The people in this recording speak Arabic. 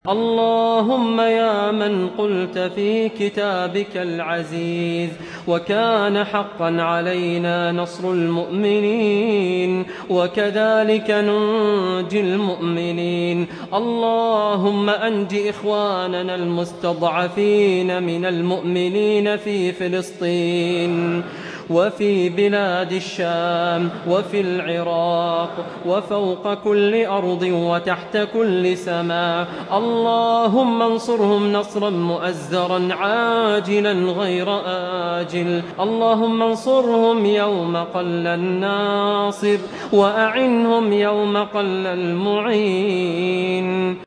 اللهم يا من قلت في كتابك العزيز: وكان حقا علينا نصر المؤمنين وكذلك ننجي المؤمنين. اللهم أنج إخواننا المستضعفين من المؤمنين في فلسطين وفي بلاد الشام وفي العراق وفوق كل أرض وتحت كل سماء. اللهم انصرهم نصرا مؤزرا عاجلا غير آجل. اللهم انصرهم يوم قل الناصر وأعنهم يوم قل المعين.